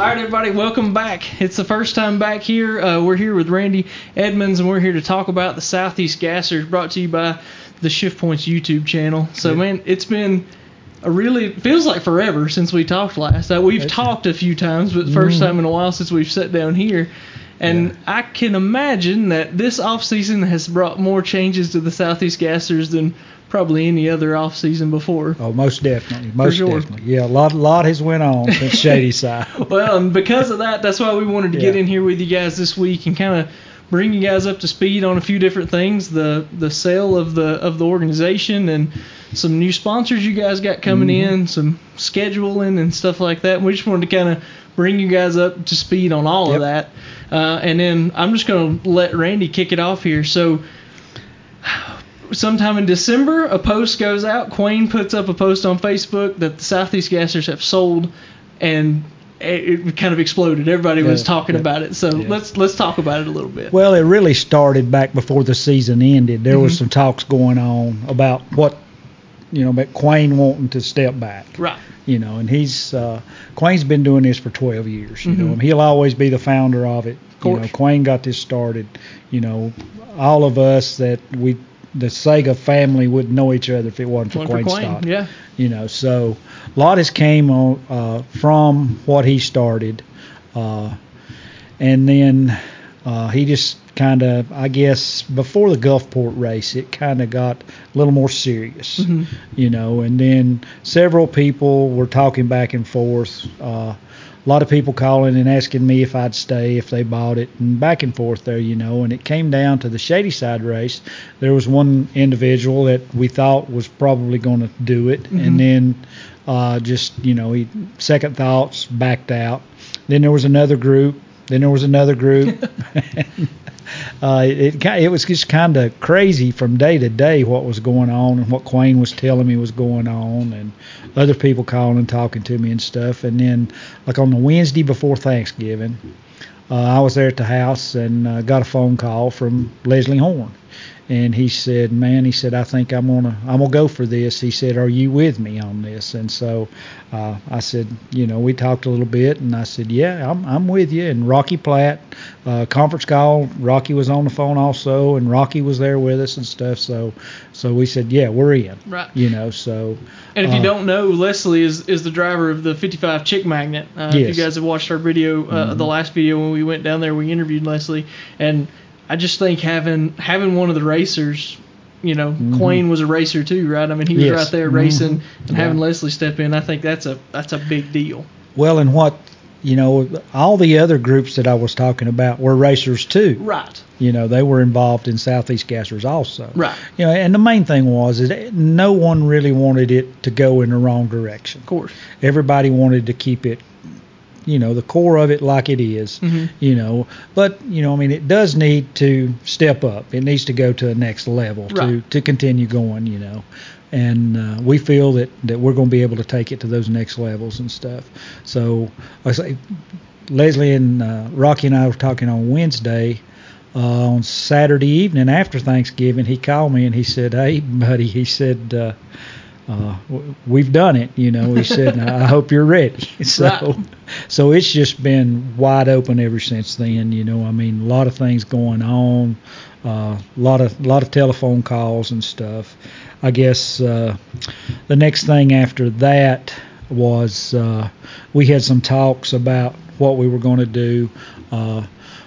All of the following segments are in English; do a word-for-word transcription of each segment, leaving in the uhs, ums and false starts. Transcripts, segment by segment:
right, everybody, welcome back. It's the first time back here. Uh, we're here with Randy Edmonds, and we're here to talk about the Southeast Gassers, brought to you by the Shift Points YouTube channel. So, yeah. man, it's been a really, it feels like forever since we talked last. Uh, we've That's talked a few times, but the first mm. time in a while since we've sat down here. And yeah. I can imagine that this offseason has brought more changes to the Southeast Gassers than probably any other off season before. Oh, most definitely, most sure. definitely. Yeah, a lot, lot has went on since Shady Side. Well, and because of that, that's why we wanted to yeah. get in here with you guys this week and kind of bring you guys up to speed on a few different things, the the sale of the of the organization and some new sponsors you guys got coming mm-hmm. in, some scheduling and stuff like that. And we just wanted to kind of bring you guys up to speed on all yep. of that. Uh, and then I'm just going to let Randy kick it off here. So sometime in December, a post goes out. Quayne puts up a post on Facebook that the Southeast Gassers have sold, and it, it kind of exploded. Everybody yeah, was talking yeah, about it. So yeah. let's let's talk about it a little bit. Well, it really started back before the season ended. There mm-hmm. was some talks going on about what, you know, about Quayne wanting to step back. Right. You know, and he's uh, Quayne's been doing this for twelve years. You mm-hmm. know, and he'll always be the founder of it. Of course. You know, Quayne got this started. You know, all of us that we. The Sega family wouldn't know each other if it wasn't for Quayne Stock. Yeah. You know, so a lot has came on, uh, from what he started. Uh, and then uh, he just kind of, I guess, before the Gulfport race, it kind of got a little more serious, mm-hmm. you know. And then several people were talking back and forth. Uh, A lot of people calling and asking me if I'd stay if they bought it, and back and forth there, you know. And it came down to the Shady Side race. There was one individual that we thought was probably going to do it, mm-hmm. and then uh, just, you know, he second thoughts, backed out. Then there was another group. Then there was another group. Uh, it it was just kind of crazy from day to day what was going on and what Quayne was telling me was going on, and other people calling and talking to me and stuff. And then, like on the Wednesday before Thanksgiving, uh, I was there at the house and uh, got a phone call from Leslie Horn, and he said, "Man," he said, "I think I'm gonna I'm gonna go for this." He said, "Are you with me on this?" And so uh, I said, you know, we talked a little bit, and I said, "Yeah, I'm I'm with you." And Rocky Platt, uh, conference call, Rocky was on the phone also, and Rocky was there with us and stuff. So so we said, "Yeah, we're in." Right. You know, so. And if uh, you don't know, Leslie is, is the driver of the fifty-five Chick Magnet. Uh, yes. If you guys have watched our video, uh, mm-hmm. the last video when we went down there, we interviewed Leslie, and I just think having having one of the racers, you know, mm-hmm. Quayne was a racer too, right? I mean, he was yes. right there mm-hmm. racing, and yeah. having Leslie step in, I think that's a that's a big deal. Well, and what, you know, all the other groups that I was talking about were racers too. Right. You know, they were involved in Southeast Gassers also. Right. You know, and the main thing was is no one really wanted it to go in the wrong direction. Of course. Everybody wanted to keep it, you know, the core of it like it is, mm-hmm. you know. But, you know, I mean, it does need to step up. It needs to go to the next level right. to, to continue going, you know. And uh, we feel that, that we're going to be able to take it to those next levels and stuff. So, I say, Leslie and uh, Rocky and I were talking on Wednesday. Uh, on Saturday evening after Thanksgiving, he called me and he said, "Hey, buddy," he said, uh, uh, "we've done it." You know, he said, "I hope you're ready." So, right. so it's just been wide open ever since then. You know, I mean, a lot of things going on, a uh, lot of lot of telephone calls and stuff. I guess uh, the next thing after that was uh, we had some talks about what we were going to do. Uh,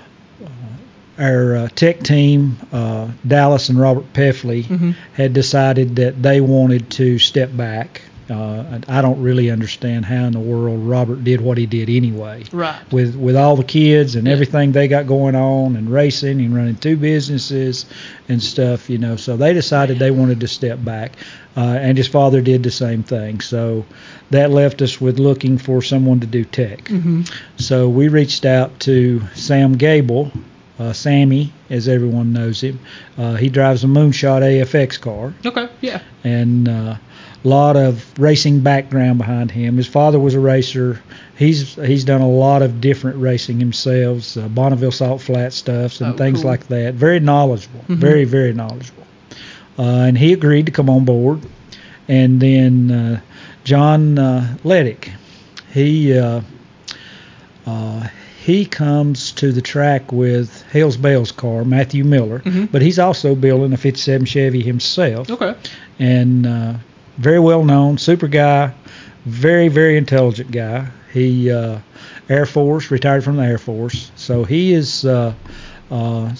Our uh, tech team, uh, Dallas and Robert Peffley, mm-hmm. had decided that they wanted to step back. Uh, I don't really understand how in the world Robert did what he did anyway. Right. With with all the kids and yeah. everything they got going on and racing and running two businesses and stuff, you know. So they decided they wanted to step back, uh, and his father did the same thing. So that left us with looking for someone to do tech. Mm-hmm. So we reached out to Sam Gable. Uh, Sammy, as everyone knows him, uh, he drives a Moonshot A F X car. Okay, yeah. And a uh, lot of racing background behind him. His father was a racer. He's he's done a lot of different racing himself, uh, Bonneville Salt Flat stuffs and oh, things cool. like that. Very knowledgeable, mm-hmm. very, very knowledgeable. Uh, and he agreed to come on board. And then uh, John uh, Leddick, he... Uh, Uh, he comes to the track with Hales Bell's car, Matthew Miller, mm-hmm. but he's also building a fifty-seven Chevy himself. Okay. And uh, very well known, super guy, very, very intelligent guy. He uh, Air Force, retired from the Air Force. So he is, uh, uh,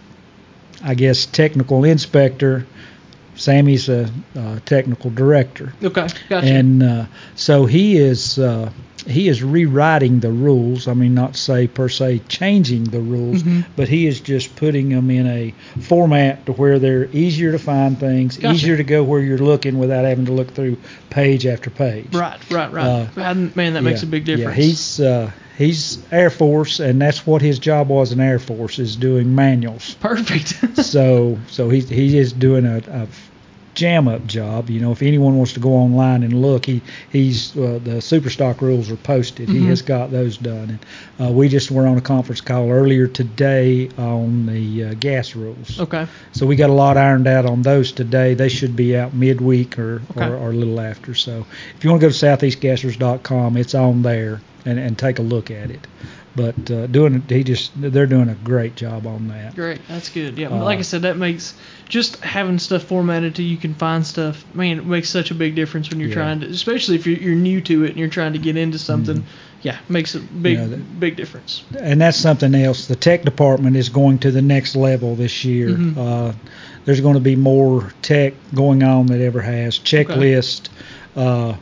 I guess, technical inspector. Sammy's a, a technical director. Okay, gotcha. And uh, so he is uh, he is rewriting the rules. I mean, not to say per se changing the rules, mm-hmm. but he is just putting them in a format to where they're easier to find things, gotcha. easier to go where you're looking without having to look through page after page. Right, right, right. Uh, Man, that yeah, makes a big difference. Yeah, he's uh, he's Air Force, and that's what his job was in Air Force, is doing manuals. Perfect. so so he he is doing a, a jam up job. You know, if anyone wants to go online and look, he he's uh, the Superstock rules are posted. Mm-hmm. He has got those done. And uh, we just were on a conference call earlier today on the uh, gas rules. Okay. So we got a lot ironed out on those today. They should be out midweek or, okay. or, or a little after. So if you want to go to southeast gassers dot com, it's on there, and, and take a look at it. But uh, doing he just they're doing a great job on that. Great, that's good. Yeah, uh, like I said, that makes just having stuff formatted to you can find stuff. Man, it makes such a big difference when you're yeah. trying to, especially if you're, you're new to it and you're trying to get into something. Mm-hmm. Yeah, makes a big you know, that, big difference. And that's something else. The tech department is going to the next level this year. Mm-hmm. Uh, there's going to be more tech going on than it ever has. Checklist. Okay. Uh,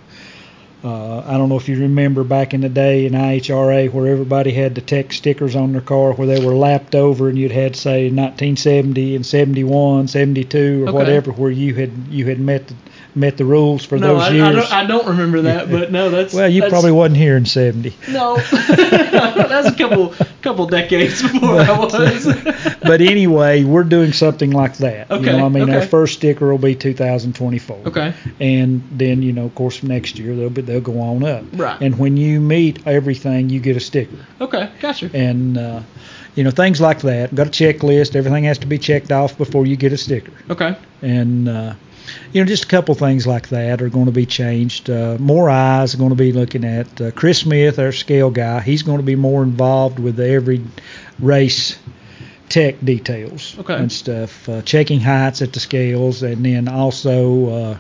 Uh, I don't know if you remember back in the day in I H R A where everybody had the tech stickers on their car where they were lapped over, and you'd had, say, nineteen seventy and seventy-one, seventy-two or okay. whatever, where you had you had met the, met the rules for no, those I, years. I don't, I don't remember that, but no, that's well, you that's, probably wasn't here in seventy. No, that's a couple couple decades before but, I was. But anyway, we're doing something like that. Okay. You know, I mean, okay. our first sticker will be two thousand twenty-four. Okay. And then, you know, of course, next year they'll be they'll go on up. Right. And when you meet everything, you get a sticker. Okay, gotcha. And uh, you know, things like that. Got a checklist. Everything has to be checked off before you get a sticker. Okay. And uh, you know, just a couple things like that are going to be changed. Uh, more eyes are going to be looking at uh, Chris Smith, our scale guy. He's going to be more involved with the every race tech details okay. and stuff. Uh, checking heights at the scales, and then also uh,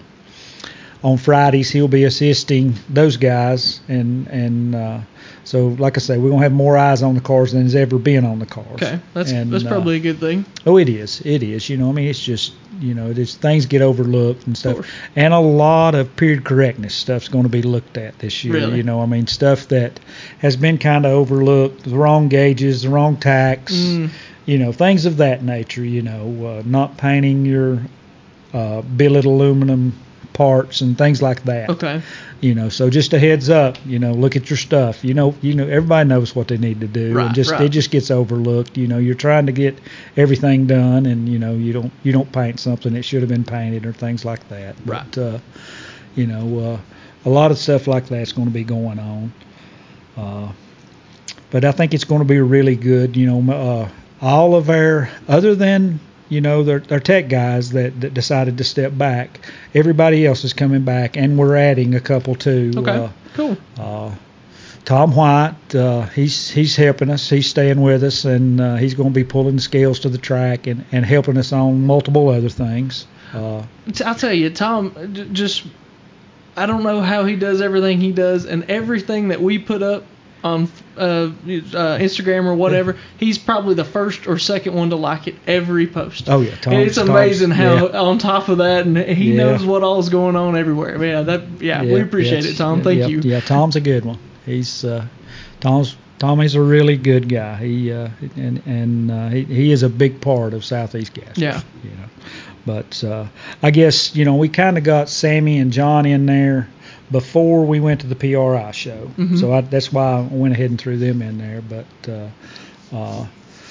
on Fridays he'll be assisting those guys. And and uh, so, like I say, we're gonna have more eyes on the cars than has ever been on the cars. Okay, that's and, that's probably uh, a good thing. Oh, it is. It is. You know, I mean, it's just. You know, there's things get overlooked and stuff, and a lot of period correctness stuff's going to be looked at this year. Really? You know, I mean, stuff that has been kind of overlooked, the wrong gauges, the wrong tacks, mm. you know, things of that nature. You know, uh, not painting your uh, billet aluminum parts and things like that. Okay. You know, so just a heads up. You know, look at your stuff. You know, you know, everybody knows what they need to do, right, and just right. it just gets overlooked. You know, you're trying to get everything done, and you know, you don't you don't paint something that should have been painted or things like that. Right. But uh, you know, uh, a lot of stuff like that's going to be going on. Uh, but I think it's going to be really good. You know, uh, all of our other than. You know, they're, they're tech guys that, that decided to step back. Everybody else is coming back, and we're adding a couple too. Okay, uh, cool. Uh, Tom White, uh, he's he's helping us. He's staying with us, and uh, he's going to be pulling the scales to the track and, and helping us on multiple other things. Uh, I'll tell you, Tom, just I don't know how he does everything he does, and everything that we put up on uh, uh, Instagram or whatever, he's probably the first or second one to like it every post. Oh yeah, Tom. It's amazing how yeah. on top of that, and he yeah. knows what all's going on everywhere. Yeah, that yeah, yeah we appreciate yeah, it, Tom. Yeah, Thank yeah, you. Yeah, Tom's a good one. He's uh, Tom's Tommy's a really good guy. He uh, and and uh, he he is a big part of Southeast Gassers. Yeah. You know, but uh, I guess you know we kind of got Sammy and John in there before we went to the P R I show. Mm-hmm. So I, that's why I went ahead and threw them in there. But uh, uh,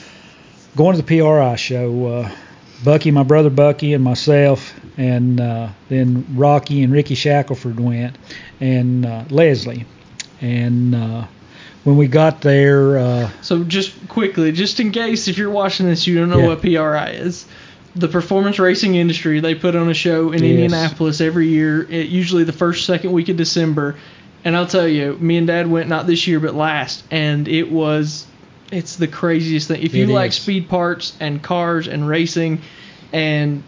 going to the P R I show, uh, Bucky, my brother Bucky, and myself, and uh, then Rocky and Ricky Shackelford went, and uh, Leslie. And uh, when we got there... Uh, so just quickly, just in case if you're watching this, you don't know yeah. what P R I is. The performance racing industry, they put on a show in yes. Indianapolis every year, it, usually the first, second week of December. And I'll tell you, me and Dad went not this year but last, and it was it's the craziest thing. If you It like is. speed parts and cars and racing and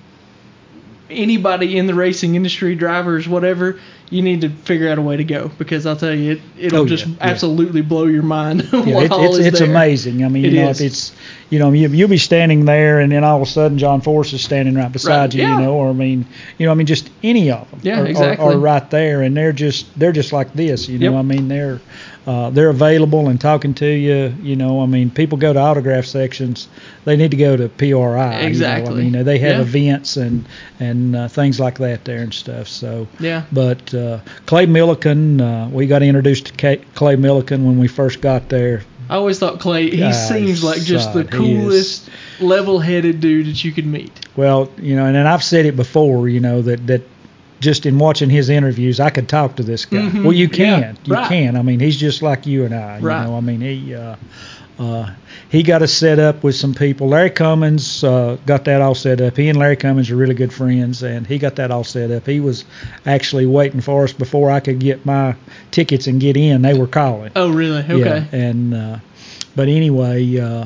anybody in the racing industry, drivers, whatever, you need to figure out a way to go, because I'll tell you, it, it'll Oh, just yeah, yeah. absolutely blow your mind. Yeah, what it, all it's is it's there. amazing. I mean, It you know, is. if it's, you know, you, you'll be standing there, and then all of a sudden John Force is standing right beside Right, you. yeah. You know, or I mean, you know, I mean, just any of them. Yeah, are, exactly. Are, are right there, and they're just they're just like this. You know, Yep. I mean, they're uh, they're available and talking to you. You know, I mean, people go to autograph sections. They need to go to P R I. Exactly. You know, I mean, they have Yeah. events and and uh, things like that there and stuff. So. Yeah. But uh, Clay Millican, uh, we got introduced to K- Clay Millican when we first got there. I always thought Clay, he God, seems like just the son, he is. coolest, level-headed dude that you could meet. Well, you know, and, and I've said it before, you know, that, that just in watching his interviews, I could talk to this guy. Mhm, Well, you can. yeah, you right. can. I mean, he's just like you and I. You Right. know, I mean, he uh, uh, he got us set up with some people. Larry Cummins uh, got that all set up. He and Larry Cummins are really good friends, and he got that all set up. He was actually waiting for us before I could get my tickets and get in. They were calling. Oh, really? Okay. Yeah, and uh, but anyway, uh,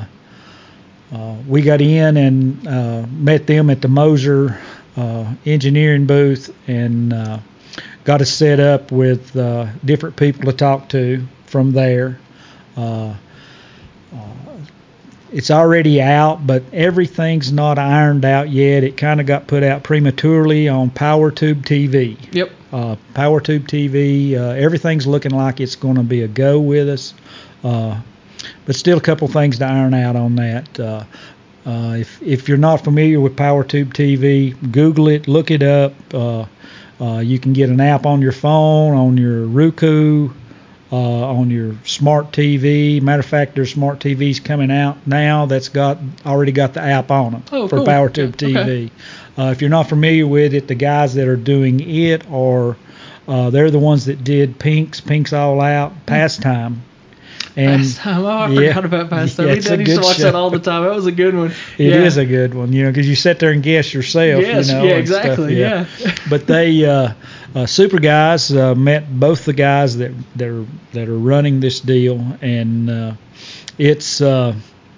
uh, we got in and uh, met them at the Moser uh, engineering booth, and uh, got us set up with uh, different people to talk to from there. Uh, uh, it's already out, but everything's not ironed out yet. It kind of got put out prematurely on PowerTube T V. Yep. Uh, PowerTube T V, uh, everything's looking like it's going to be a go with us. Uh, but still a couple things to iron out on that. Uh, uh, if, if you're not familiar with PowerTube T V, Google it, look it up. Uh, uh, you can get an app on your phone, on your Roku, uh, on your smart T V. Matter of fact, there's smart T Vs coming out now that's got already got the app on them Oh, for cool. PowerTube Yeah, T V. okay. Uh, if you're not familiar with it, the guys that are doing it are uh, they're the ones that did Pink's Pink's All Out, Pastime. And Pastime. Oh, I yeah, forgot about Pastime. yeah, We it's did a used to good watch show. that all the time. That was a good one. It yeah. is a good one, you know, because you sit there and guess yourself. Yes, you know, yeah, and stuff, exactly, yeah. But they, uh, uh, Super Guys, uh, met both the guys that that are that are running this deal, and uh, it's uh,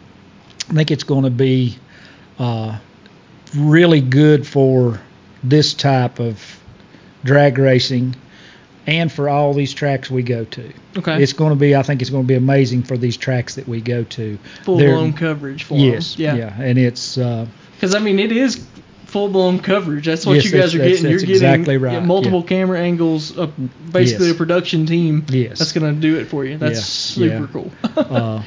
I think it's going to be uh, really good for this type of drag racing, and for all these tracks we go to. Okay. It's going to be, I think it's going to be amazing for these tracks that we go to. Full They're- blown coverage for Yes, them. yeah, and it's uh, Because I mean, it is full blown coverage. That's what Yes, you guys that's- are that's- getting. that's You're getting exactly right, multiple camera angles. Uh, basically, Yes. a production team. Yes. That's going to do it for you. That's Yeah, super yeah. cool. uh,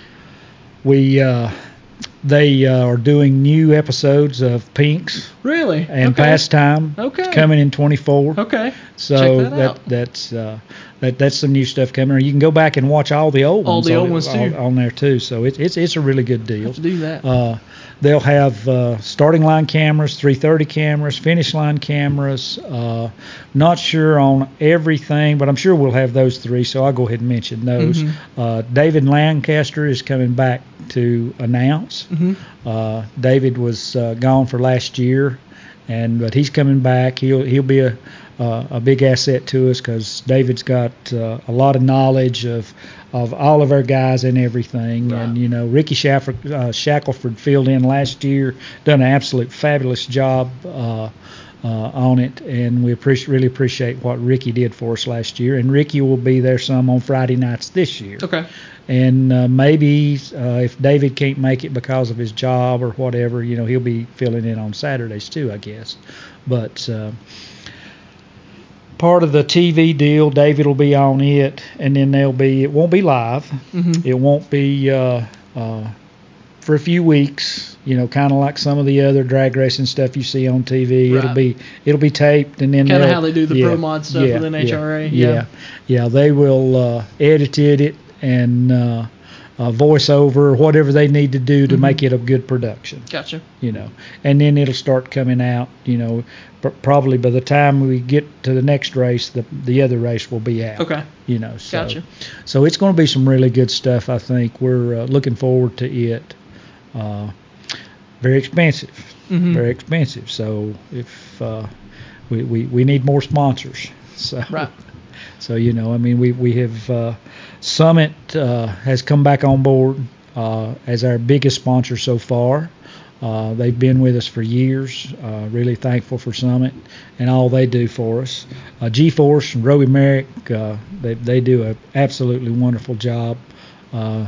we uh, they uh, are doing new episodes of Pink's really? and okay. Pastime. Okay. Coming in twenty-four. Okay. So Check that out. that's uh, that that's some new stuff coming. You can go back and watch all the old All ones. the on, old ones, too. on, on there too. So it's it's it's a really good deal. Have to do that. Uh, they'll have uh, starting line cameras, three thirty cameras, finish line cameras. Uh, not sure on everything, but I'm sure we'll have those three. So I'll go ahead and mention those. Mhm. Uh, David Lancaster is coming back to announce. Mhm. Uh, David was uh, gone for last year, and but he's coming back. He'll he'll be a uh, a big asset to us because David's got uh, a lot of knowledge of of all of our guys and everything. Right. And you know, Ricky Shackelford, uh, Shackelford filled in last year, done an absolute fabulous job uh, uh, on it, and we appreciate really appreciate what Ricky did for us last year. And Ricky will be there some on Friday nights this year. Okay. And uh, maybe uh, if David can't make it because of his job or whatever, you know, he'll be filling in on Saturdays too, I guess. But uh, part of the T V deal, David will be on it, and then there'll be, it won't be live. Mhm. It won't be uh, uh, for a few weeks, you know, kind of like some of the other drag racing stuff you see on T V. Right. It'll be it'll be taped, and then Kinda they'll- how they do the yeah, Pro Mod stuff yeah, with N H R A, Yeah, yeah. yeah, yeah. They will uh, edit it and uh, uh, voice over whatever they need to do to Mhm. make it a good production. Gotcha. You know, and then it'll start coming out. You know, pr- probably by the time we get to the next race, the the other race will be out. Okay. You know, so Gotcha. so it's going to be some really good stuff. I think we're uh, looking forward to it. Uh, very expensive, Mhm. very expensive. So if uh, we, we we need more sponsors, so Right. So, you know, I mean, we, we have uh, Summit uh, has come back on board uh, as our biggest sponsor so far. Uh, they've been with us for years. Uh, really thankful for Summit and all they do for us. Uh, G-Force and Roby Merrick, uh, they, they do an absolutely wonderful job. Uh,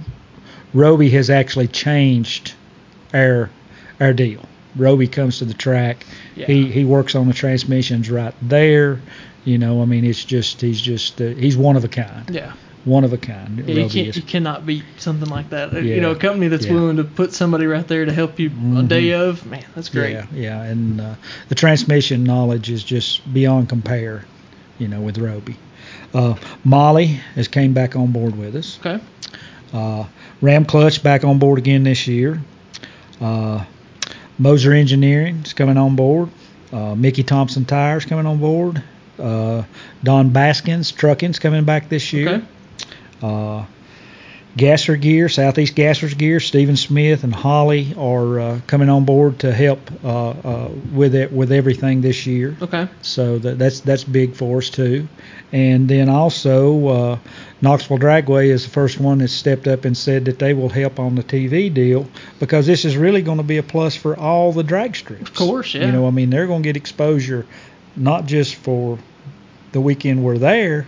Roby has actually changed our our deal. Roby comes to the track. Yeah. He he works on the transmissions right there. You know, I mean, it's just he's just uh, he's one of a kind. Yeah. One of a kind. Yeah, you, Roby can't, is. you cannot beat something like that. Yeah. You know, a company that's Yeah. willing to put somebody right there to help you Mm-hmm. a day of, man, that's great. Yeah, yeah, and uh, the transmission knowledge is just beyond compare, you know, with Roby. Uh, Molly has came back on board with us. Okay. Uh, Ram Clutch back on board again this year. Uh, Moser Engineering is coming on board. Uh, Mickey Thompson Tires coming on board. Uh, Don Baskins Trucking's coming back this year. Okay. Uh, Gasser Gear, Southeast Gasser's Gear, Stephen Smith and Holly are uh, coming on board to help uh, uh, with it with everything this year. Okay. So that, that's that's big for us too. And then also uh, Knoxville Dragway is the first one that stepped up and said that they will help on the T V deal, because this is really going to be a plus for all the drag strips. Of course, yeah. You know, I mean, they're going to get exposure not just for the weekend we're there.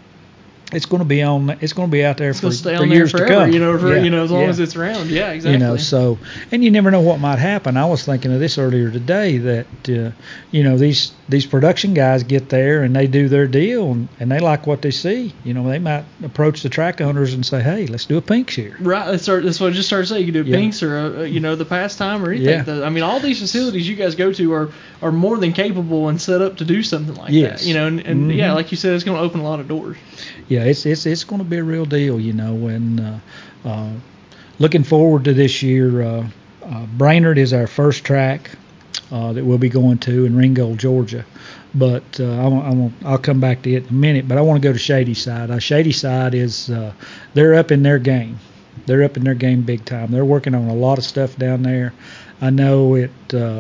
It's going to be on. It's going to be out there It's for, going to stay for on there years forever, to come. you know, for, Yeah, you know, as long yeah. as it's around. Yeah, exactly. You know, so, and you never know what might happen. I was thinking of this earlier today that, uh, you know, these these production guys get there and they do their deal and, and they like what they see. You know, they might approach the track owners and say, hey, let's do a pinks here. Right, that's, our, that's what I just started saying. You can do Yeah. pinks or, uh, you know, the pastime or anything. Yeah. The- I mean, all these facilities you guys go to are, are more than capable and set up to do something like Yes. that. You know, and, and Mhm. yeah, like you said, it's going to open a lot of doors. Yeah, it's it's it's going to be a real deal, you know. And uh, uh, looking forward to this year. Uh, uh, Brainerd is our first track uh, that we'll be going to in Ringgold, Georgia. But uh, I won't, I won't, I'll come back to it in a minute. But I want to go to Shady Side. Uh, Shady Side is uh, they're up in their game. They're up in their game big time. They're working on a lot of stuff down there. I know it uh,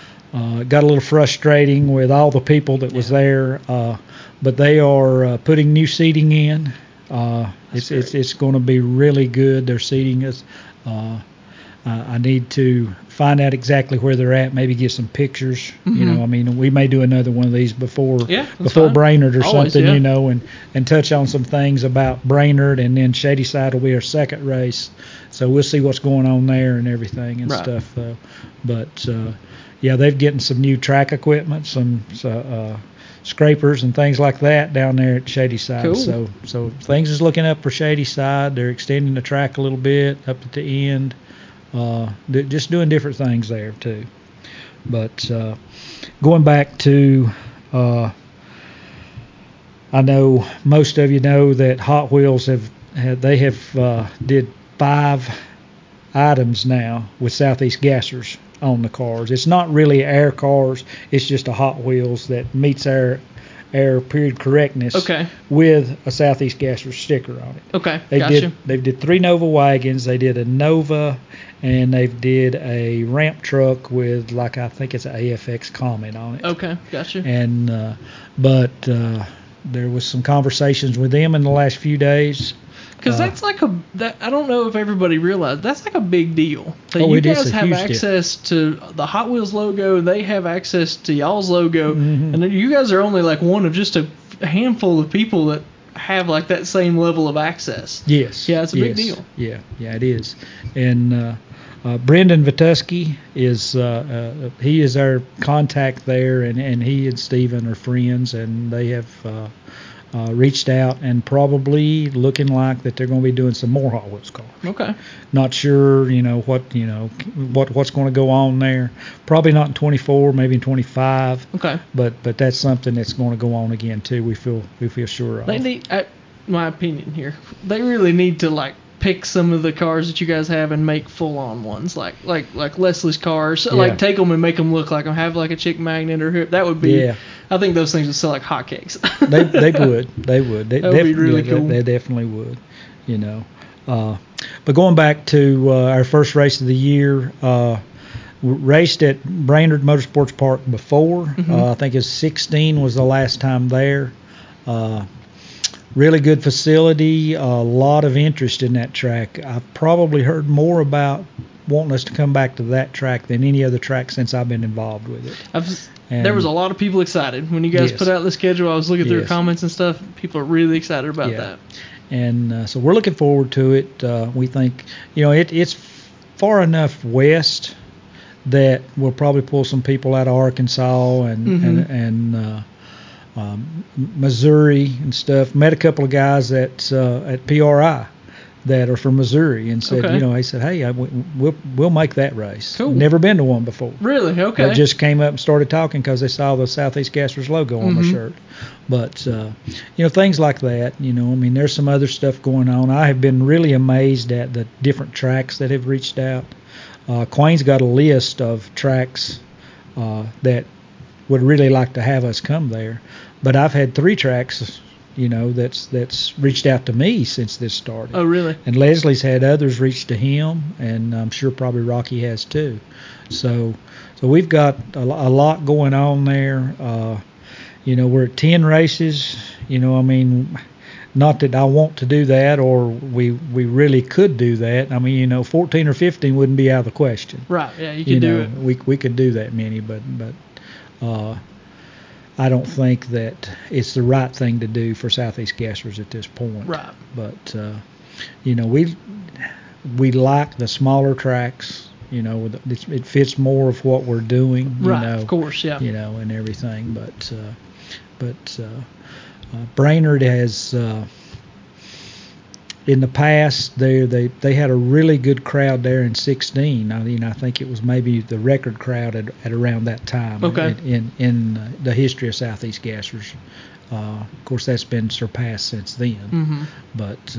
uh, got a little frustrating with all the people that was there. Uh, But they are uh, putting new seating in. Uh, it's, it's it's going to be really good. Their seating is. Uh, uh, I need to find out exactly where they're at. Maybe get some pictures. Mm-hmm. You know, I mean, we may do another one of these before Yeah, that's before fine. Brainerd or Always, something. yeah. You know, and and touch on some things about Brainerd, and then Shady Side will be our second race. So we'll see what's going on there and everything and Right. stuff. Uh, but uh, yeah, they're getting some new track equipment, some. So, uh, scrapers and things like that down there at Shady Side. Cool. So so things is looking up for Shady Side. They're extending the track a little bit up at the end. Uh, they're just doing different things there too. But uh, going back to, uh, I know most of you know that Hot Wheels have, have they have uh, did five items now with Southeast Gassers on the cars. It's not really our cars. It's just a Hot Wheels that meets our our period correctness Okay. with a Southeast Gasser sticker on it. Okay, They gotcha. did they did three Nova wagons. They did a Nova, and they did a ramp truck with, like, I think it's an A F X comment on it. Okay, gotcha. And uh, but uh, there was some conversations with them in the last few days. Because Uh, that's like a that I don't know if everybody realized that's like a big deal. That Oh, you it is guys a have huge deal. access to the Hot Wheels logo, they have access to y'all's logo, Mhm. and then you guys are only like one of just a handful of people that have like that same level of access. Yes. Yeah, it's a big yes. deal. Yeah, yeah, it is. And uh, uh, Brendan Vituski is uh, uh, he is our contact there, and, and he and Steven are friends, and they have uh, uh, reached out and probably looking like that they're going to be doing some more Hot Wheels cars. Okay. Not sure, you know, what you know what what's going to go on there. Probably not in twenty-four, maybe in twenty-five. Okay. But but that's something that's going to go on again too. We feel we feel sure of. They need, I, my opinion here, they really need to like pick some of the cars that you guys have and make full on ones, like like like Leslie's cars. Yeah. Like take them and make them look like them, have like a chick magnet or hip. That would be. Yeah. I think those things would sell like hotcakes. they they would they would they, That would be def- really yeah, cool. They, they definitely would, you know. Uh, but going back to uh, our first race of the year, uh, w- raced at Brainerd Motorsports Park before. Mhm. Uh, I think it's sixteen was the last time there. Uh, really good facility. A lot of interest in that track. I've probably heard more about wanting us to come back to that track than any other track since I've been involved with it. I've, And there was a lot of people excited when you guys Yes. put out the schedule. I was looking through Yes. comments and stuff. People are really excited about Yeah. that. And uh, so we're looking forward to it. Uh, we think, you know, it, it's far enough west that we'll probably pull some people out of Arkansas and Mhm. and, and uh, um, Missouri and stuff. Met a couple of guys at uh, at P R I that are from Missouri and said, Okay. you know, they said, hey, I, we'll we'll make that race. Cool. Never been to one before. Really? Okay. They just came up and started talking because they saw the Southeast Gassers logo on Mhm. the shirt. But, uh, you know, things like that, you know, I mean, there's some other stuff going on. I have been really amazed at the different tracks that have reached out. Uh, Quain's got a list of tracks uh, that would really like to have us come there. But I've had three tracks, you know, that's that's reached out to me since this started. Oh, really? And Leslie's had others reach to him, and I'm sure probably Rocky has too. So, so we've got a, lo- a lot going on there. Uh, you know, we're at ten races. You know, I mean, not that I want to do that, or we we really could do that. I mean, you know, fourteen or fifteen wouldn't be out of the question. Right. Yeah, you can You do know, it. we we could do that many, but but. Uh, I don't think that it's the right thing to do for Southeast Gassers at this point. Right. But uh, you know, we we like the smaller tracks. You know, it, it fits more of what we're doing. You Right. know, Of course. Yeah. You know, and everything. But uh, but uh, uh, Brainerd has. Uh, in the past, they they they had a really good crowd there in sixteen. I mean, I think it was maybe the record crowd at, at around that time. Okay. In in, in uh, the history of Southeast Gassers. Uh, of course, that's been surpassed since then. Mm-hmm. But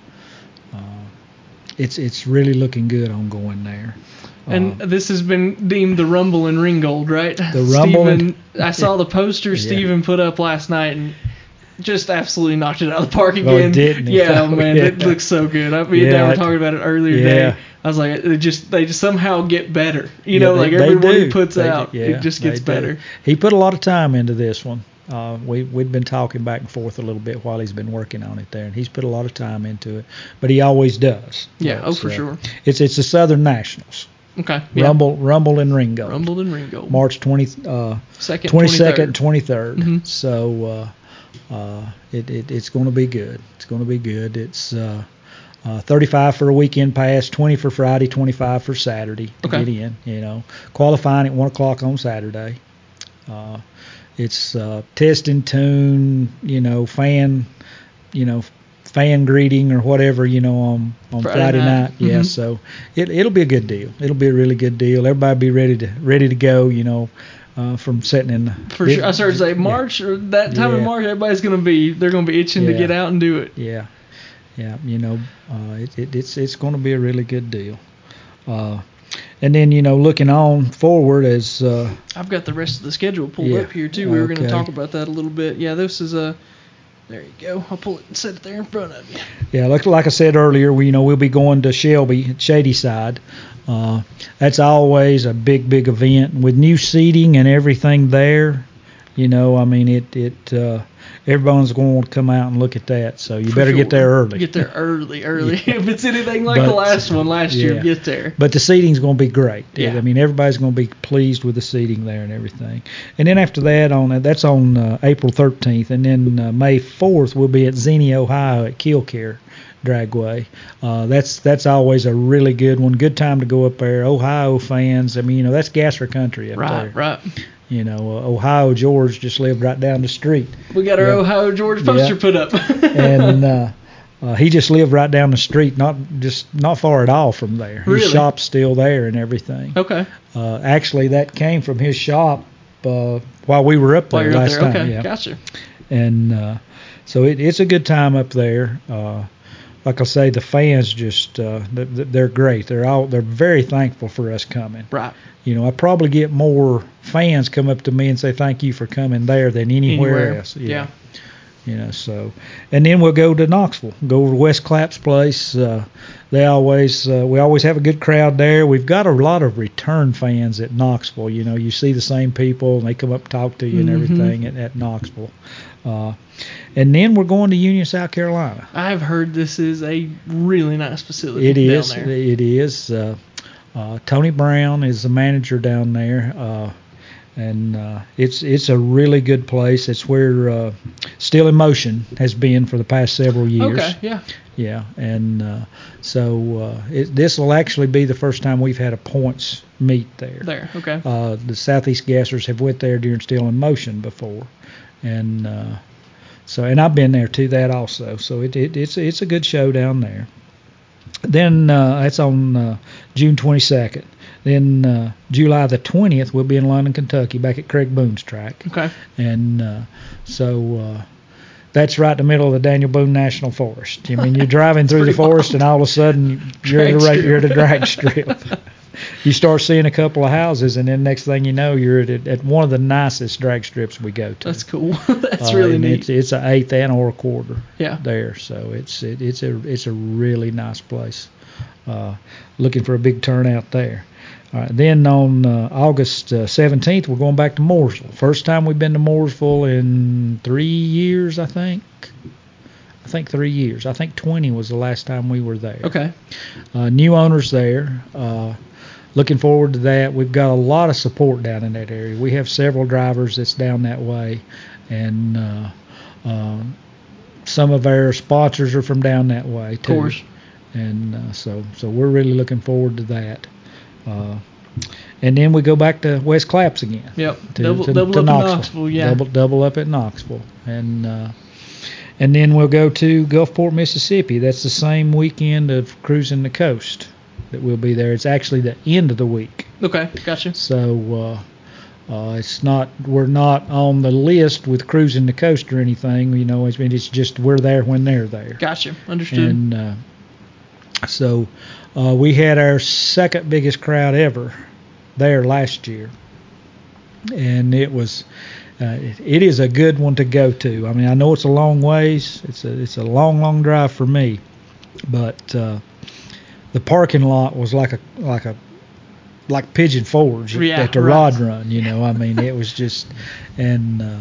uh, uh, it's it's really looking good on going there. And Uh, this has been deemed the Rumble in Ringgold, right? The Rumble in- Steven, I saw the poster Yeah. Steven put up last night and just absolutely knocked it out of the park Oh, again. didn't he? Yeah, Oh, man, yeah. it looks so good. I mean, Yeah, they were I- talking about it earlier yeah. today. I was like, it just they just somehow get better. You Yeah, know, they- like they every one he do. puts They do. out, Yeah, it just gets they do. better. He put a lot of time into this one. Uh, we we'd been talking back and forth a little bit while he's been working on it there, and he's put a lot of time into it. But he always does. Yeah, But, oh for uh, sure. It's it's the Southern Nationals. Okay. Yeah. Rumble Rumble in Ringgold. Rumble in Ringgold. March twenty uh, Second, twenty second, twenty-third. twenty third. Mhm. So uh, uh, it, it it's going to be good. It's going to be good. It's uh, uh, thirty-five for a weekend pass, twenty for Friday, twenty-five for Saturday to Okay. get in. You know, qualifying at one o'clock on Saturday. Uh, it's uh, test and tune. You know, fan. You know. Fan greeting or whatever, you know, on, on Friday Friday, night. night. Yeah, Mhm. so it, it'll be a good deal. It'll be a really good deal. Everybody be ready to ready to go, you know, uh, from sitting in. For sure. I started to say yeah. March or that time Yeah. of March, everybody's gonna be they're gonna be itching to Yeah. get out and do it. Yeah, yeah, you know, uh, it, it, it's it's going to be a really good deal. Uh, and then you know, looking on forward as uh, I've got the rest of the schedule pulled Yeah. up here too. We were going to Okay. talk about that a little bit. Yeah, this is a. There you go. I'll pull it and set it there in front of you. yeah, like like I said earlier, we you know we'll be going to Shelby, Shady Side. Uh, that's always a big big event with new seating and everything there. You know, I mean it it. Uh, Everyone's going to want to come out and look at that, so you For better sure. get there early. Get there early, early. Yeah. If it's anything like But- the last one last year, yeah. get there. But the seating's going to be great. Yeah. I mean, everybody's going to be pleased with the seating there and everything. And then after that, on that's on uh, April thirteenth, and then uh, May fourth we'll be at Xenia, Ohio, at Killcare Dragway. Uh, that's that's always a really good one. Good time to go up there. Ohio fans, I mean, you know, that's Gasser country up Right, there. right. You know, uh, Ohio George just lived right down the street. We got our Yeah. Ohio George poster Yeah. put up. and uh, uh, he just lived right down the street, not just not far at all from there. His Really? shop's still there and everything. Okay. Uh, actually, that came from his shop uh, while we were up there While you're up last there, time. okay, Yeah. gotcha. And uh, so it, it's a good time up there. Uh, like I say, the fans just uh, th- th- they're great. They're all they're very thankful for us coming. Right. You know, I probably get more fans come up to me and say thank you for coming there than anywhere, Anywhere. else. Yeah. You know, so, and then we'll go to Knoxville, go over to West Clapp's place. Uh, they always, uh, we always have a good crowd there. We've got a lot of return fans at Knoxville. You know, you see the same people, and they come up and talk to you and Mm-hmm. everything at, at Knoxville. Uh, and then we're going to Union, South Carolina. I've heard this is a really nice facility. It down is. there. It is. Uh, uh, Tony Brown is the manager down there. Uh, And uh, it's it's a really good place. It's where uh, Still in Motion has been for the past several years. Okay, yeah. Yeah, and uh, so uh, it, this will actually be the first time we've had a points meet there. There, okay. Uh, the Southeast Gassers have went there during Still in Motion before, and uh, so and I've been there to that also. So it, it it's it's a good show down there. Then uh, that's on uh, June twenty-second. Then uh, July the twentieth, we'll be in London, Kentucky, back at Craig Boone's track. Okay. And uh, so uh, that's right in the middle of the Daniel Boone National Forest. I mean, you're driving through the forest, wild. and all of a sudden you're at, the, Drag ra- you're at a strip. drag strip. You start seeing a couple of houses, and then next thing you know, you're at, at one of the nicest drag strips we go to. That's cool. That's Uh, really and neat. It's, it's an eighth and or a quarter. Yeah. There, so it's it, it's a it's a really nice place. Uh, looking for a big turnout there. All right, then on uh, August uh, seventeenth, we're going back to Mooresville. First time we've been to Mooresville in three years, I think. I think three years. I think twenty was the last time we were there. Okay. Uh, new owners there. Uh, looking forward to that. We've got a lot of support down in that area. We have several drivers that's down that way, and uh, uh, some of our sponsors are from down that way too. Of course. And uh, so so we're really looking forward to that. Uh, and then we go back to West Claps again. Yep. To, double to, double to up Knoxville. in Knoxville, yeah. Double double up at Knoxville, and uh, and then we'll go to Gulfport, Mississippi. That's the same weekend of Cruising the Coast that we'll be there. It's actually the end of the week, Okay, gotcha. so uh, uh, it's not we're not on the list with Cruising the Coast or anything. You know, it's, it's just we're there when they're there. Gotcha. Understood. And uh, so uh, we had our second biggest crowd ever there last year, and it was uh, it, it is a good one to go to. I mean, I know it's a long ways. It's a it's a long long drive for me, but uh, the parking lot was like a like a like Pigeon Forge Yeah, at the right. Rod Run. You know, I mean, it was just and. Uh,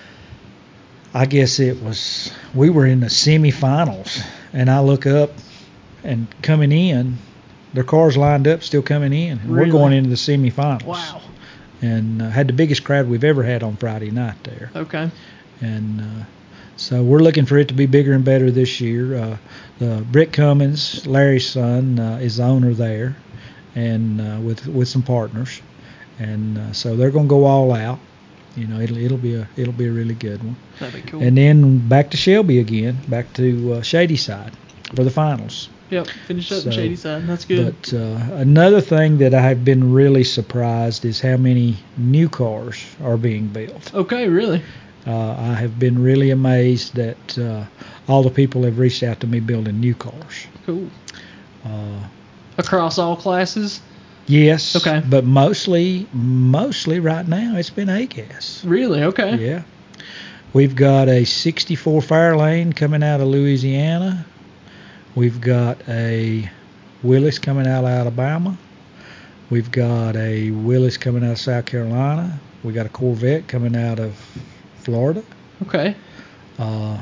I guess it was we were in the semifinals, and I look up, and coming in, their cars lined up, still coming in. And Really? We're going into the semifinals. Wow. And uh, had the biggest crowd we've ever had on Friday night there. Okay. And uh, so we're looking for it to be bigger and better this year. Uh, the Britt Cummins, Larry's son, uh, is the owner there, and uh, with with some partners, and uh, so they're going to go all out. You know, it'll it'll be a it'll be a really good one. That'd be cool. And then back to Shelby again, back to uh, Shadyside for the finals. Yep. Finish up So, in Shadyside. That's good. But uh, another thing that I've been really surprised is how many new cars are being built. Okay, really? Uh, I have been really amazed that uh, all the people have reached out to me building new cars. Cool. Uh, Across all classes? yes. Okay. But mostly, mostly right now it's been A-Gas. Really? Okay. Yeah. We've got a sixty-four Fairlane coming out of Louisiana. We've got a Willis coming out of Alabama. We've got a Willis coming out of South Carolina. We got a Corvette coming out of Florida. Okay. Uh,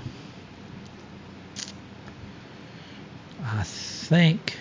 I think,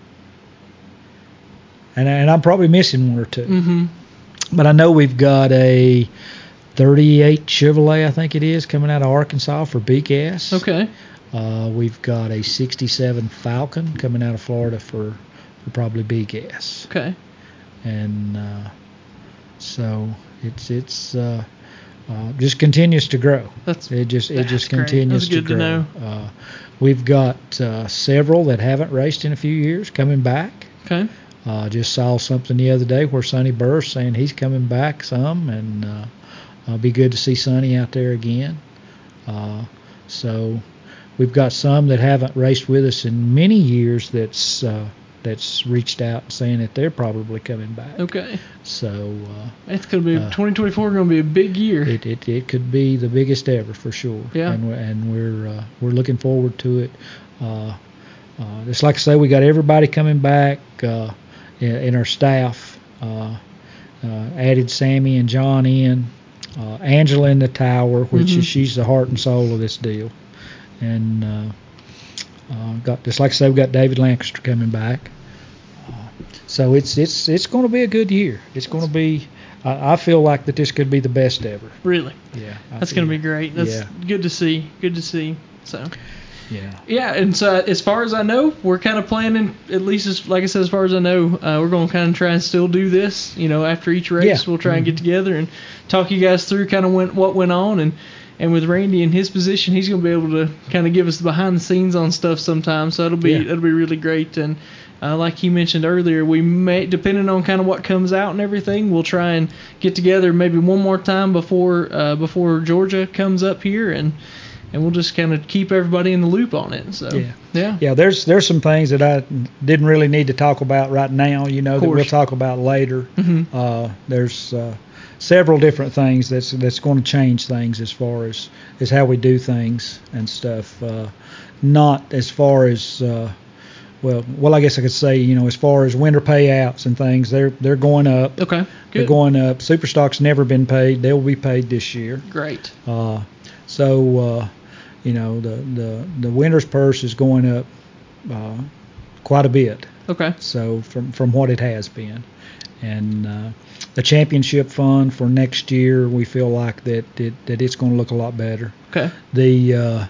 and, and I'm probably missing one or two, Mm-hmm. but I know we've got a thirty-eight Chevrolet, I think it is, coming out of Arkansas for B-Gas. Okay. Uh, we've got a sixty-seven Falcon coming out of Florida for, for probably B-Gas. Okay. And uh, so it's it's uh, uh, just continues to grow. That's It just it that's just great. continues That's good to to grow. know. Uh, we've got uh, several that haven't raced in a few years coming back. Okay. Uh, just saw something the other day where Sonny Burr's saying he's coming back some, and uh, it'll be good to see Sonny out there again. Uh, so we've got some that haven't raced with us in many years that's uh, that's reached out saying that they're probably coming back. Okay. So uh, it's going to be uh, twenty twenty-four. Going to be a big year. It, it it could be the biggest ever for sure. Yeah. And we're, and we're uh, we're looking forward to it. Uh, uh, just like I say, we got everybody coming back uh, in, in our staff. Uh, uh, added Sammy and John in. Uh, Angela in the tower, which mm-hmm. is she's the heart and soul of this deal. And uh, uh, got just like I said, we got David Lancaster coming back. Uh, so it's it's it's going to be a good year. It's going to be. I, I feel like that this could be the best ever. Really? Yeah. I That's going to feel- be great. That's yeah. good to see. Good to see. So. Yeah. Yeah, and so as far as I know, we're kind of planning, at least as, like I said, as far as I know, uh, we're going to kind of try and still do this. You know, after each race, Yeah. we'll try mm-hmm. and get together and talk you guys through kind of went, what went on. And, and with Randy in his position, he's going to be able to kind of give us the behind the scenes on stuff sometimes. So it'll be Yeah. it'll be really great. And uh, like he mentioned earlier, we may, depending on kind of what comes out and everything, we'll try and get together maybe one more time before uh, before Georgia comes up here and. And we'll just kind of keep everybody in the loop on it. So Yeah. yeah, Yeah. There's there's some things that I didn't really need to talk about right now. You know, that we'll course. talk about later. Mm-hmm. Uh, there's uh, several different things that's that's going to change things as far as as how we do things and stuff. Uh, not as far as uh, well, well, I guess I could say, you know, as far as winter payouts and things, they're they're going up. Okay, good. They're going up. Superstock's never been paid. They'll be paid this year. Great. Uh, so, uh, you know, the, the, the winner's purse is going up uh, quite a bit. Okay. So from from what it has been, and uh, the championship fund for next year, we feel like that it, that it's going to look a lot better. Okay. The uh,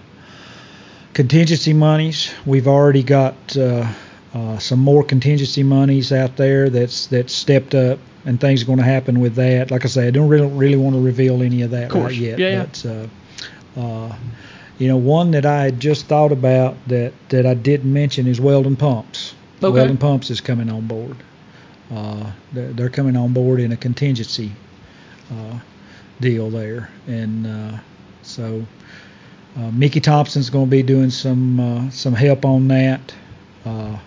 contingency monies, we've already got uh, uh, some more contingency monies out there that's that's stepped up, and things are going to happen with that. Like I say, I don't really really want to reveal any of that Of course. right yet. Yeah, yeah. But uh, uh, you know, one that I had just thought about that, that I didn't mention is Weldon Pumps. Okay. Weldon Pumps is coming on board. Uh, they're, they're coming on board in a contingency uh, deal there, and uh, so uh, Mickey Thompson's going to be doing some uh, some help on that. Uh,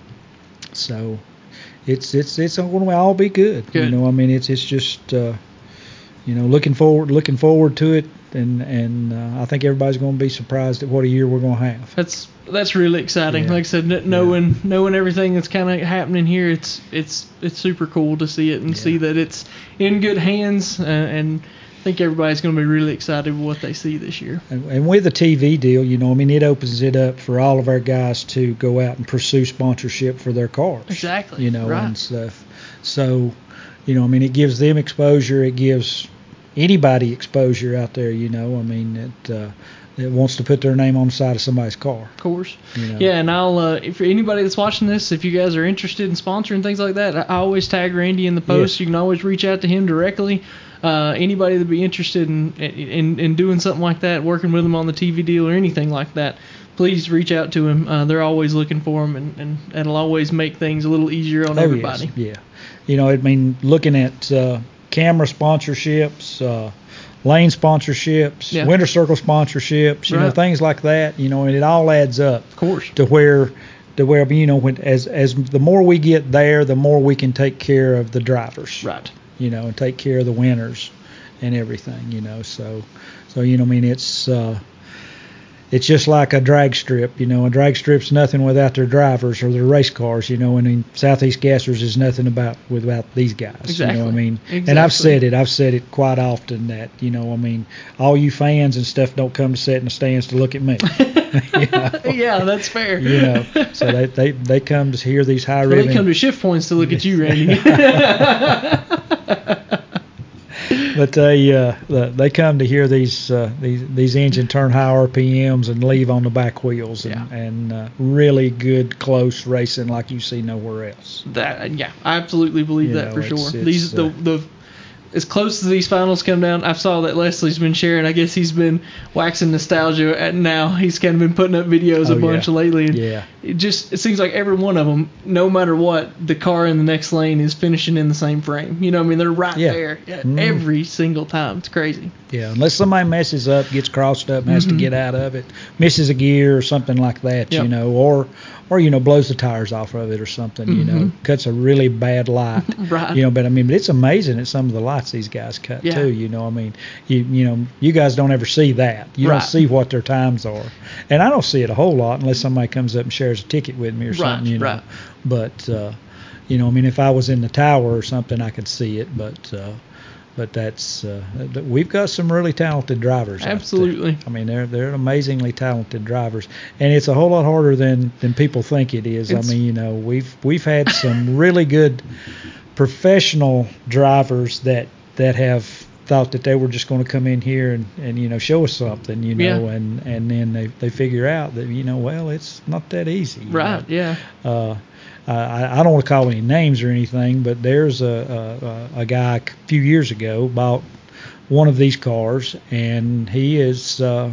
so it's it's it's going to all be good. Good. You know, I mean, it's it's just uh, you know looking forward looking forward to it. And and uh, I think everybody's going to be surprised at what a year we're going to have. That's that's really exciting. Yeah. Like I said, kn- knowing knowing everything that's kind of happening here, it's it's it's super cool to see it and Yeah. see that it's in good hands. Uh, and I think everybody's going to be really excited with what they see this year. And, and with the T V deal, you know, I mean, it opens it up for all of our guys to go out and pursue sponsorship for their cars. Exactly. You know, Right. and stuff. So, you know, I mean, it gives them exposure. It gives anybody exposure out there, you know. I mean, it uh, it wants to put their name on the side of somebody's car. Of course. You know? Yeah, and I'll uh, if anybody that's watching this, if you guys are interested in sponsoring things like that, I, I always tag Randy in the post. Yeah. You can always reach out to him directly. Uh, anybody that'd be interested in, in in doing something like that, working with him on the T V deal or anything like that, please reach out to him. Uh, they're always looking for him, and, and it'll always make things a little easier on Oh, everybody. yes. Yeah. You know, I mean, looking at uh, camera sponsorships, uh, lane sponsorships, Yeah. winter circle sponsorships, you know, Right. things like that. You know, and it all adds up Of course. to where, to where you know, when as as the more we get there, the more we can take care of the drivers. Right. You know, and take care of the winners and everything. You know, so so you know, I mean, it's. Uh, It's just like a drag strip, you know. A drag strip's nothing without their drivers or their race cars, you know. And I mean, Southeast Gassers is nothing about without these guys. Exactly. You know what I mean? Exactly. And I've said it. I've said it quite often that, you know, I mean, all you fans and stuff don't come to sit in the stands to look at me. You know? Yeah, that's fair. You know, so they they, they come to hear these high So ribbon. they come to shift points to look at you, Randy. But they uh, they come to hear these uh, these these engine turn high R P Ms and leave on the back wheels and, Yeah. and uh, really good close racing like you see nowhere else. That yeah, I absolutely believe You that know, for it's- sure. it's, These the uh, the as close as these finals come down, I saw that Leslie's been sharing. I guess he's been waxing nostalgia, and now he's kind of been putting up videos Oh, a bunch yeah. lately. And Yeah. It just it seems like every one of them, no matter what, the car in the next lane is finishing in the same frame. You know, what I mean, they're right Yeah. there Mm. every single time. It's crazy. Yeah, unless somebody messes up, gets crossed up, and has Mhm. to get out of it, misses a gear or something like that, Yep. you know, or or you know blows the tires off of it or something. Mm-hmm. You know, cuts a really bad light. Right. You know, but I mean, but it's amazing at some of the lights these guys cut yeah. too. You know, I mean, you you know, you guys don't ever see that. You right. don't see what their times are, and I don't see it a whole lot unless somebody comes up and shares a ticket with me or something. Right. You know, right. but uh, you know, I mean, if I was in the tower or something, I could see it, but. Uh, But that's uh, we've got some really talented drivers. Absolutely. Out there. I mean, they're they're amazingly talented drivers, and it's a whole lot harder than, than people think it is. It's, I mean, you know, we've we've had some really good professional drivers that that have thought that they were just going to come in here and, and you know show us something, you know, yeah. and and then they they figure out that you know well it's not that easy. Right. know? Yeah. Uh, I, I don't want to call any names or anything, but there's a, a, a guy a few years ago bought one of these cars, and he is uh,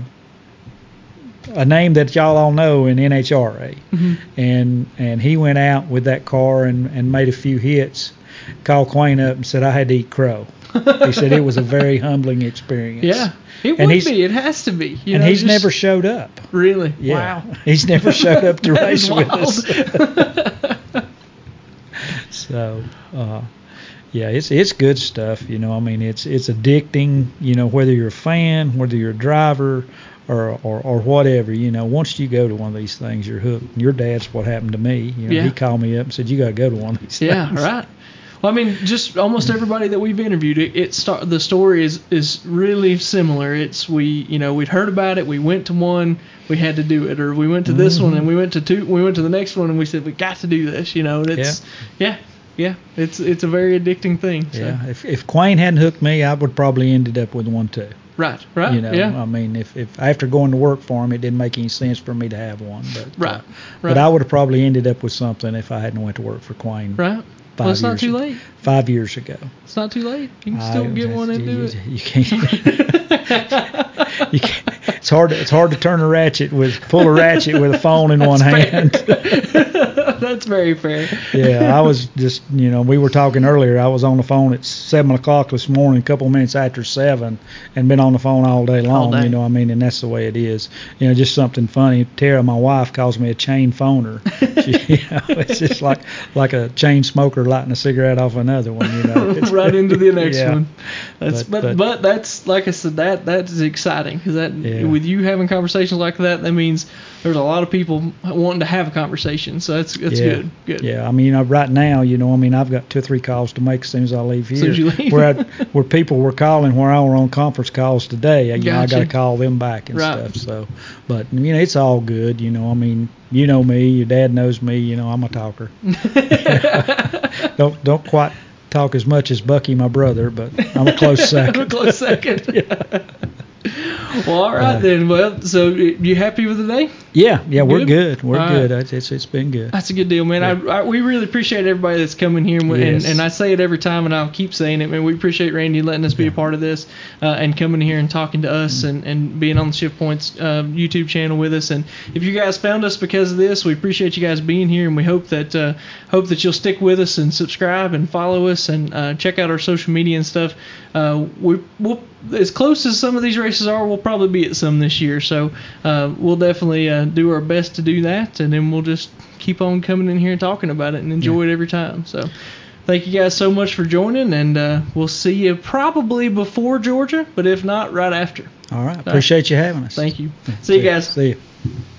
a name that y'all all know in N H R A. Mm-hmm. And and he went out with that car and, and made a few hits, called Quayne up and said, I had to eat crow. He said it was a very humbling experience. Yeah, it and would be. It has to be. You and know, he's just, never showed up. Really? Yeah. Wow. He's never showed up to That race is with wild. us. So, uh, yeah, it's it's good stuff. You know, I mean, it's it's addicting. You know, whether you're a fan, whether you're a driver, or or, or whatever. You know, once you go to one of these things, you're hooked. Your dad's what happened to me. You know, yeah. he called me up and said, "You got to go to one of these yeah, things." Yeah, right. Well, I mean, just almost everybody that we've interviewed, it, it start, the story is, is really similar. It's we, you know, we'd heard about it, we went to one, we had to do it, or we went to this mm-hmm. one and we went to two, we went to the next one and we said we got to do this, you know. And it's yeah, yeah, yeah it's it's a very addicting thing. So. Yeah, if if Quayne hadn't hooked me, I would probably ended up with one too. Right, right. You know, yeah. I mean, if, if after going to work for him, it didn't make any sense for me to have one. But right, uh, right. But I would have probably ended up with something if I hadn't went to work for Quayne. Right. Five well, it's not years too ago, late. Five years ago. It's not too late. You can still I, get one and you, do you, it. You can't. you can't. It's hard. To, it's hard to turn a ratchet with pull a ratchet with a phone in one hand. That's very fair. Yeah, I was just you know we were talking earlier. I was on the phone at seven o'clock this morning, a couple minutes after seven, and been on the phone all day long. All day. You know, I mean, and that's the way it is. You know, just something funny. Tara, my wife, calls me a chain phoner. She, you know, it's just like like a chain smoker lighting a cigarette off another one. You know, right into the next yeah. one. That's but, but but but that's like I said that that's exciting because that yeah. with you having conversations like that that means there's a lot of people wanting to have a conversation. So that's that's yeah. good. Good. Yeah, I mean, uh, right now, you know, I mean, I've got two or three calls to make as soon as I leave here. As soon as you leave. where I, where people were calling where I were on conference calls today. You know, I Gotcha. got to call them back and Right. stuff. So, but you know, it's all good. You know, I mean, you know me, your dad knows me. You know, I'm a talker. don't don't quite talk as much as Bucky, my brother, but I'm a close second. a close second. yeah. Well, all right Uh, then. Well, so you happy with the day? Yeah, yeah, we're Good? good. We're All good. right. It's, it's it's been good. That's a good deal, man. Yeah. I, I we really appreciate everybody that's coming here, and, Yes. and, and I say it every time, and I'll keep saying it, man. We appreciate Randy letting us be Yeah. a part of this, uh, and coming here and talking to us, and, and being on the Shift Points uh, YouTube channel with us. And if you guys found us because of this, we appreciate you guys being here, and we hope that uh, hope that you'll stick with us and subscribe and follow us and uh, check out our social media and stuff. Uh, we we'll as close as some of these races are, we'll probably be at some this year. So uh, we'll definitely uh, do our best to do that, and then we'll just keep on coming in here and talking about it and enjoy Yeah. it every time. So thank you guys so much for joining, and uh, we'll see you probably before Georgia, but if not, right after. All right. Appreciate you having us. Thank you. See you guys. See you.